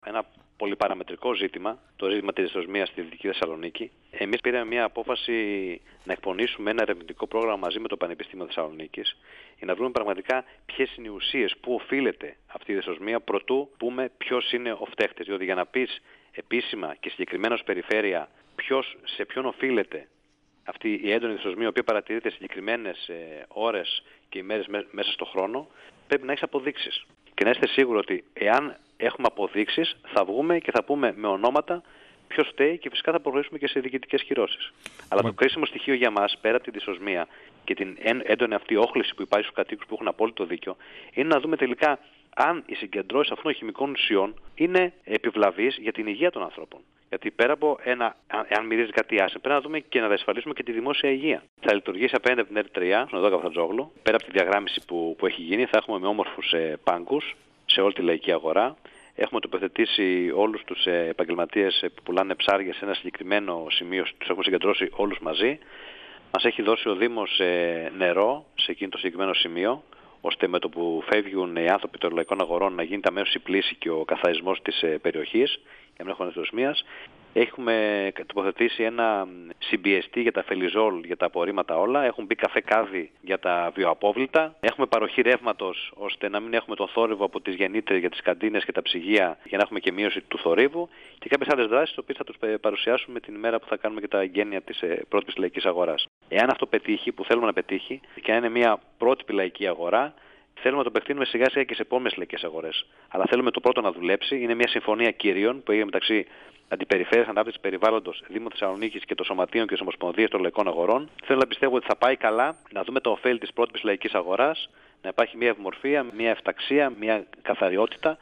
ένα πολυπαραμετρικό ζήτημα, το ζήτημα της δυσοσμίας στη Δυτική Θεσσαλονίκη. Εμείς πήραμε μια απόφαση να εκπονήσουμε ένα ερευνητικό πρόγραμμα μαζί με το Πανεπιστήμιο Θεσσαλονίκης για να βρούμε πραγματικά ποιες είναι οι ουσίες, πού οφείλεται αυτή η δυσοσμία, προτού πούμε ποιος είναι ο φταίχτης. Διότι για να πεις επίσημα και συγκεκριμένα ως περιφέρεια σε ποιον οφείλεται αυτή η έντονη δυσοσμία, η οποία παρατηρείται συγκεκριμένες ώρες και ημέρες μέσα στον χρόνο, πρέπει να έχεις αποδείξεις. Και να είστε σίγουροι ότι εάν έχουμε αποδείξεις, θα βγούμε και θα πούμε με ονόματα ποιος φταίει και φυσικά θα προχωρήσουμε και σε διοικητικές κυρώσεις. Αλλά το κρίσιμο στοιχείο για μας, πέρα από τη δυσοσμία και την έντονη αυτή όχληση που υπάρχει στους κατοίκους που έχουν απόλυτο δίκιο, είναι να δούμε τελικά αν οι συγκεντρώσεις αυτών των χημικών ουσιών είναι επιβλαβείς για την υγεία των ανθρώπων. Γιατί πέρα από εάν μυρίζει κάτι άσχημο, πρέπει να δούμε και να διασφαλίσουμε και τη δημόσια υγεία. Θα λειτουργήσει απέναντι από την ΕΡΤ3, στον Οδό Καφτατζόγλου. Πέρα από τη διαγράμμιση που έχει γίνει, θα έχουμε με όμορφους πάγκους σε όλη τη λαϊκή αγορά. Έχουμε τοποθετήσει όλους τους επαγγελματίες που πουλάνε ψάρια σε ένα συγκεκριμένο σημείο, τους έχουμε συγκεντρώσει όλους μαζί. Μας έχει δώσει ο Δήμος νερό σε εκείνο το συγκεκριμένο σημείο, ώστε με το που φεύγουν οι άνθρωποι των λαϊκών αγορών να γίνεται αμέσως η πλήση και ο καθαρισμός της περιοχής, για να μην έχουμε δυσοσμίας. Έχουμε τοποθετήσει ένα συμπιεστή για τα φελιζόλ, για τα απορρίμματα όλα. Έχουν μπει καφέ κάδι για τα βιοαπόβλητα. Έχουμε παροχή ρεύματος, ώστε να μην έχουμε τον θόρυβο από τις γεννήτρες για τις καντίνες και τα ψυγεία, για να έχουμε και μείωση του θορύβου. Και κάποιες άλλες δράσεις, τις οποίες θα τους παρουσιάσουμε την ημέρα που θα κάνουμε και τα εγγένεια της πρώτης λαϊκής αγοράς. Εάν αυτό πετύχει, που θέλουμε να πετύχει, και αν είναι μια πρότυπη λαϊκή αγορά, θέλουμε να το επεκτείνουμε σιγά σιγά και σε επόμενες λαϊκές αγορές. Αλλά θέλουμε το πρώτο να δουλέψει. Είναι μια συμφωνία κύριων που έγινε μεταξύ Αντιπεριφέρειας Ανάπτυξης Περιβάλλοντος, Δήμου Θεσσαλονίκης και των Σωματείων και της Ομοσπονδίας των Λαϊκών Αγορών. Θέλω να πιστεύω ότι θα πάει καλά, να δούμε το ωφέλη της πρότυπης λαϊκής αγοράς, να υπάρχει μια ευμορφία, μια εφταξία, μια καθαριότητα.